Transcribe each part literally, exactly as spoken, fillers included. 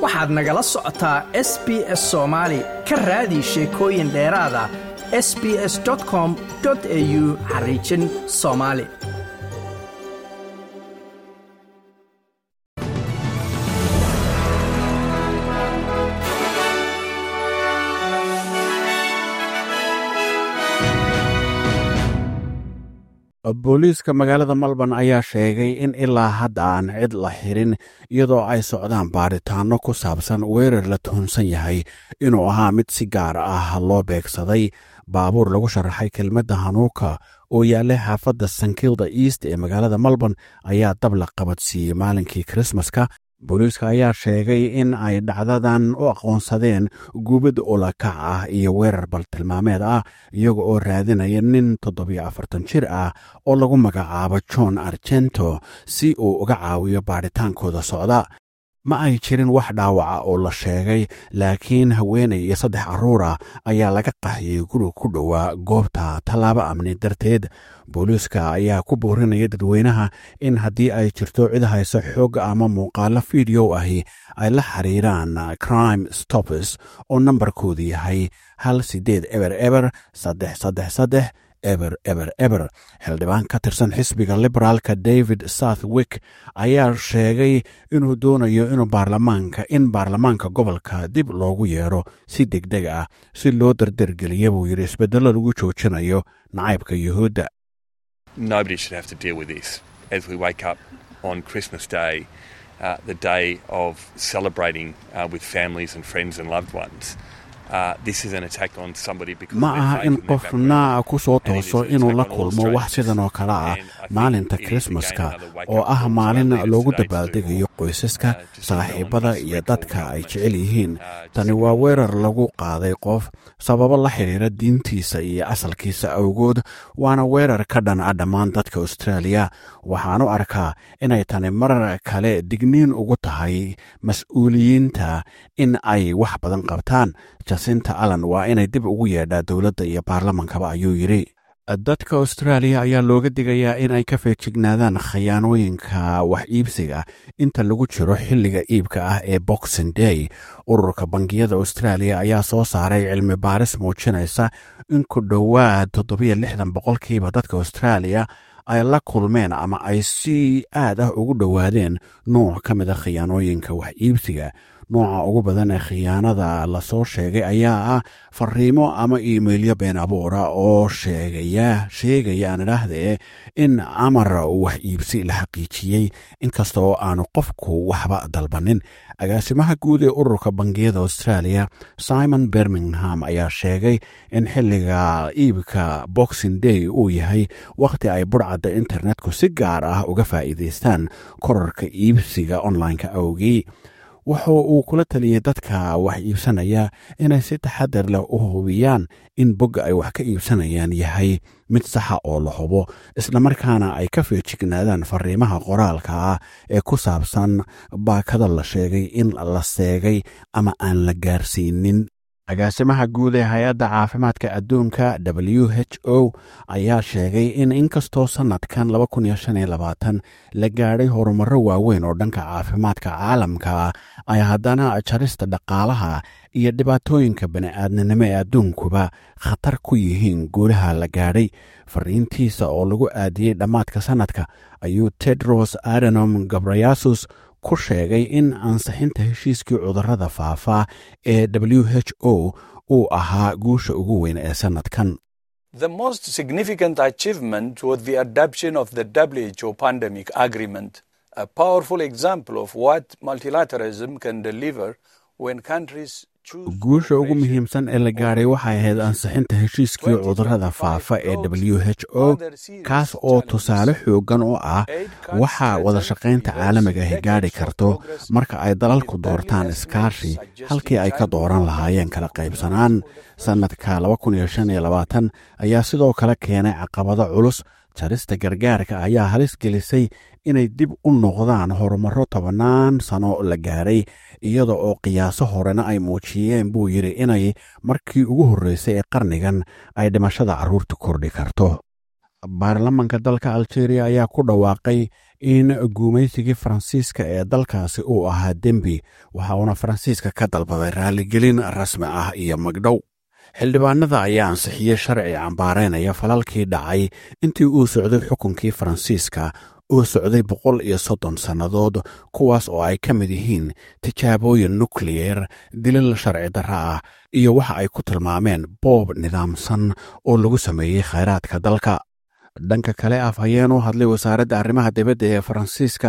waxaad nagala socotaa S B S Soomaali ka raadi sheekooyin dheeraada s b s dot com dot a u xariijin Soomaali. booliiska magaalada Melbourne ayaa sheegay in ilaa hadda aan cid la xirin iyadoo ay socdaan baaritaano ku saabsan weerar la tuhunsan yahay inuu ahaa mid si gaar ah loo beegsaday baabuur lagu sharaxay kelmadda hanuuka oo yaallay xaafadda St Kilda East ee magaalada Melbourne ayaa dab la qabadsiiyey maalinkii Christmaska. booliiska ayaa sheegay in ay dhacdadan u aqoonsadeen gubad ulakac ah iyo weerar baltilmaameed ah iyaga oo raadinaya nin toddobiyo afartan jir ah oo lagu magacaabo John Argento si uu uga caawiyo baaritaankooda socda. ma ay jirin wax dhaawaca oo la sheegay laakiin haweenay iyo saddex carruur ah ayaa laga qaxiyey guri ku dhowaa goobta tallaabo amni darteed. booliiska ayaa ku boorinaya dadweynaha in haddii ay jirto cid hayso xoog ama muuqaalo fiideo ahi ay la xiriiraan Crime Stoppers oo nambarkoodu yahay hal sideed eber eber saddex saddex saddex eber eber eber. xildhibaan ka tirsan xisbiga liberaalka David Southwick ayaa sheegay inuu doonayo inuu baarlamaanka in baarlamaanka gobolka dib loogu yeero si degdeg ah si loo dardargeliyo buu yidhi isbeddello lagu joojinayo nacaybka yuhuudda. Nobody should have to deal with this as we wake up on Christmas Day, uh, the day of celebrating uh, with families and friends and loved ones. Uh, this is an attack on somebody because ma aha in qofna ku soo tooso inuu la kulmo wax sidan oo kale ah maalinta Christmaska oo ah maalin loogu dabaaldegayo qoysaska, saaxiibada iyo dadka ay jecel yihiin. tani waa weerar lagu qaaday qof sababo la xiriira diintiisa iyo asalkiisa awgood, waana weerar ka dhan ah dhammaan dadka Australia. waxaanu arkaa inay tani mar kale digniin ugu tahay mas'uuliyiinta in ay wax badan qabtaan. Jacinta Allen waa inay dib ugu yeedhaa dowladda iyo baarlamankaba ayuu yidhi. dadka Australia ayaa looga digayaa in ay ka feejignaadaan khayaanooyinka wax iibsiga inta lagu jiro xilliga iibka ah ee Boxing Day. ururka bangiyada Australia ayaa soo saaray cilmi baaris muujinaysa in ku dhowaad toddobiyo lixdan boqolkiiba dadka Australia ay la kulmeen ama ay si aad ah ugu dhowaadeen nooc ka mid a khiyaanooyinka wax iibsiga. nooca ugu badan ee khiyaanada la soo sheegay ayaa ah fariimo ama iimaylyo been abuura oo sheegaya sheegaya aan idhaahdee in amar wax iibsi la xaqiijiyey inkasta oo aanu qofku waxba dalbanin. agaasimaha guud ee ururka bangiyada Australia Simon Birmingham ayaa sheegay in xilliga iibka Boxing Day uu yahay waqti ay burcadda internetku si gaar ah uga faa'iidaystaan korarka iibsiga online-ka awgii. wuxuu uu kula taliyey dadka wax iibsanaya inay si taxadar leh u hubiyaan in bogga ay wax ka iibsanayaan yahay mid saxa oo la hubo, islamarkaana ay ka feejignaadaan fariimaha qoraalka ah ee ku saabsan baakada la sheegay in la seegay ama aan la gaarsiinin. agaasimaha guud ee hay-adda caafimaadka adduunka W H O ayaa sheegay in inkastoo sannadkan laba kun iyo shan iyo labaatan la gaadhay horumarro waaweyn oo dhanka caafimaadka caalamka ay haddana jarista dhaqaalaha iyo dhibaatooyinka bani'aadminimo ee adduunkuba khatar ku yihiin guulaha la gaadhay. fariintiisa oo lagu aadiyey dhammaadka sannadka ayuu Tedros Adhanom Ghebreyesus ku sheegay in ansixinta heshiiskii cudurrada faafa ee W H O uu ahaa guusha ugu weyn ee sannadkan. The most significant achievement was the adoption of the W H O Pandemic Agreement, a powerful example of what multilateralism can deliver when countries guusha ugu muhiimsan ee la gaadhay waxay ahayd ansixinta heshiiskii cudurrada faafa ee W H O, kaas oo tusaale xooggan u ah waxa wada shaqaynta caalamiga ahi gaadhi karto marka ay dalalku doortaan iskaashi halkii ay ka dooran lahaayeen kala qaybsanaan. sannadka laba kun iyo shan iyo labaatan ayaa sidoo kale keenay caqabado culus. jarista gargaarka ayaa halis gelisay inay dib u noqdaan horumarro tobannaan sano la gaaray, iyada oo qiyaaso horena ay muujiyeen buu yidhi inay markii ugu horreysay ee qarnigan ay dhimashada carruurta kordhi karto. baarlamanka dalka Algeria ayaa ku dhawaaqay in guumaysigii faransiiska ee dalkaasi uu ahaa dembi waxa uuna faransiiska ka dalbaday raaligelin rasmi ah iyo magdhow. xildhibaanada ayaa ansixiyey sharci cambaareynaya falalkii dhacay intii uu socday xukunkii faransiiska uu socday boqol iyo soddon sannadood, kuwaas oo ay ka mid yihiin tijaabooyin nukliyeer, dilal sharci darra ah iyo waxa ay ku tilmaameen boob nidaamsan oo lagu sameeyey khayraadka dalka. dhanka kale afhayeen u hadlay wasaaradda arrimaha dibadda ee faransiiska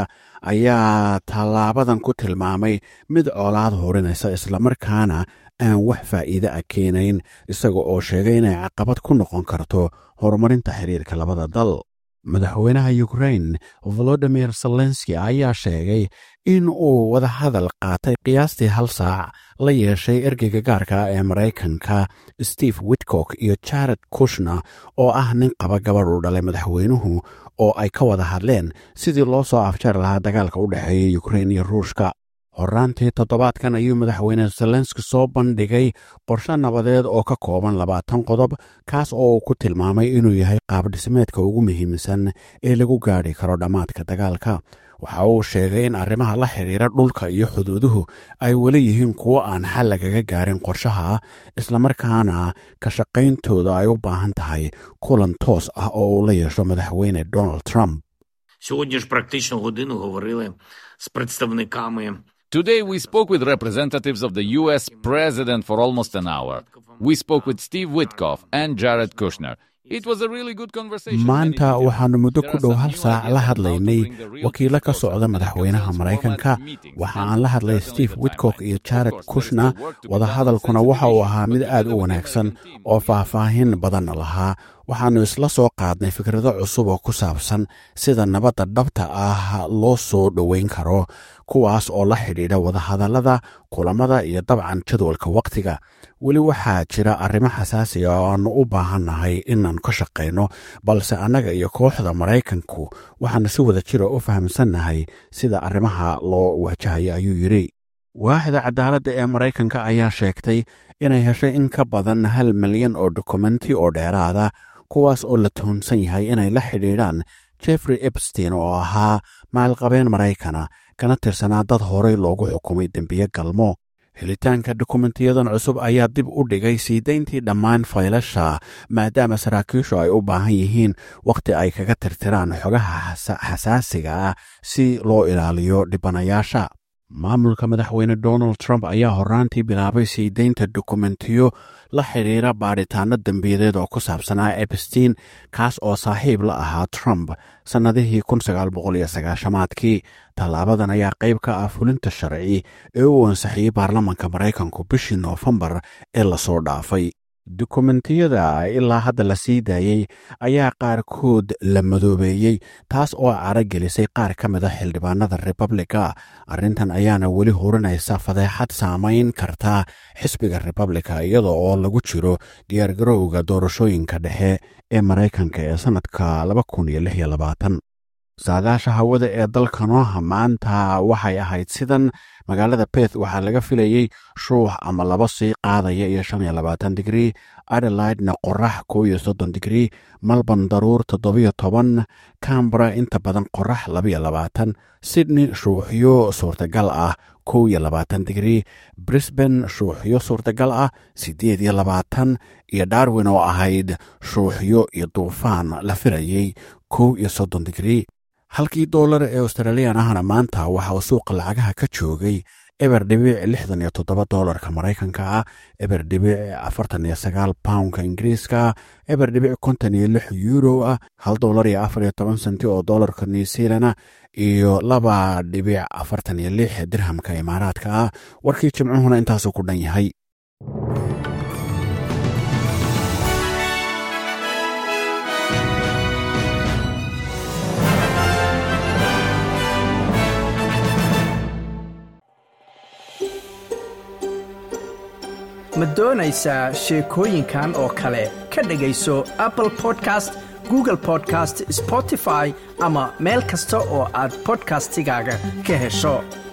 ayaa tallaabadan ku tilmaamay mid colaad horinaysa islamarkaana aan wax faa'iide ah keenayn, isaga oo sheegay inay caqabad ku noqon karto horumarinta xiriirka labada dal. madaxweynaha ukrain volodimir zelenski ayaa sheegay in uu wadahadal qaatay qiyaastii hal saac la yeeshay ergeyga gaarka ee maraykanka steve witcock iyo jared kushner oo ah nin qaba gabadh uu dhalay madaxweynuhu, oo ay ka wada hadleen sidii loo soo afjari lahaa dagaalka u dhexeeya ukrain iyo ruushka. horraantii toddobaadkan ayuu madaxweyne zelenski soo bandhigay qorshe nabadeed oo ka kooban labaatan qodob, kaas oo uu ku tilmaamay inuu yahay qaabdhismeedka ugu muhiimsan ee lagu gaadhi karo dhammaadka dagaalka. waxa uu sheegay in arrimaha la xidhiira dhulka iyo xuduuduhu ay weli yihiin kuwo aan xal lagaga gaarin qorshaha, islamarkaana ka shaqayntooda ay u baahan tahay kulan toos ah oo uu la yeesho madaxweyne donald trump. Сьогодні ж практично годину говорили з представниками. Today we spoke with representatives of the U S president for almost an hour. We spoke with Steve Witkoff and Jared Kushner. It was a really good conversation. maanta waxaanu muddo ku dhow hal saac la hadlaynay wakiilo ka socda madaxweynaha maraykanka. waxa aan la hadlay steve witcock iyo jared kushner. wadahadalkuna waxa uu ahaa mid aad u wanaagsan oo faahfaahin badanna lahaa. waxaannu isla soo qaadnay fikrado cusub oo ku saabsan sida nabadda dhabta ah loo soo dhoweyn karo, kuwaas oo la xidhiidha wadahadallada, kulamada iyo dabcan jadwalka wakhtiga. weli waxaa jira arrimo xasaasiga oo aannu u baahannahay inaan ka shaqayno, balse annaga iyo kooxda maraykanku waxaannu si wada jira u fahamsannahay sida arrimaha loo wajahayo, ayuu yidhi. waaxda cadaaladda ee maraykanka ayaa sheegtay inay heshay in ka badan hal milyan oo dokumenti oo dheeraada, kuwaas oo la tuhunsan yahay inay la xidhiidhaan jeffrey epstein oo ahaa maalqabeen maraykana kana tirsanaa dad horey loogu xukumay dembiye galmo. helitaanka dokumentiyadan cusub ayaa dib u dhigay sii dayntii dhammaan faylasha, maadaama saraakiishu ay u baahan yihiin wakhti ay kaga tirtiraan xogaha xasaasiga ah si loo ilaaliyo dhibanayaasha. maamulka madaxweyne donald trump ayaa horraantii bilaabay sii daynta dokumentiyo la xidhiira baadhitaano dembiyadeed oo ku saabsanaa epstein, kaas oo saaxiib la ahaa trump sannadihii kun sagaal boqol iyo sagaashamaadkii. tallaabadan ayaa qayb ka ah fulinta sharci ee uu ansixiyey baarlamanka maraykanku bishii noofembar ee lasoo dhaafay. dokumentiyada ilaa hadda la sii daayey ayaa qaarkood la madoobeeyey, taas oo caragelisay qaar ka mid a xildhibaanada republika. arrintan ayaana weli hurinaysa fadeexad saamayn karta xisbiga republika iyada oo lagu jiro diyaargarowga doorashooyinka dhexe ee maraykanka ee sannadka laba kun iyo lix iyo labaatan. saadaasha hawada ee dalkanoha maanta waxay ahayd sidan: magaalada beth waxaa laga filayey shuux ama laba sii qaadaya iyo shan iyo labaatan digrii, adelaidna qorax kow iyo soddon digrii, melbourne daruur toddobiyo toban, cambra inta badan qorax labaiyo labaatan, sydney shuuxyo suurtagal ah kow iyo labaatan digrii, brisbane shuuxyo suurtagal ah siddeed iyo labaatan, iyo darwin oo ahayd shuuxyo iyo duufaan la filayey kow iyo soddon digrii. halkii doolar ee australiyan ahna maanta waxa uu suuqa lacagaha ka joogay eber dhibic lixdan iyo toddoba doolarka maraykanka ah, eber dhibic afartan iyo sagaal poundka ingiriiska, eber dhibic konton iyo lix euro ah, hal doolar iyo afar iyo toban senti oo doolarka new zealand iyo laba dhibic afartan iyo lix dirhamka imaaraadka ah. warkii jimcuhuna intaasuu ku dhan yahay. ma doonaysaa sheekooyinkan oo kale ka dhegayso apple podcast, google podcast, spotify ama meel kasta oo aad podcastigaaga ka hesho.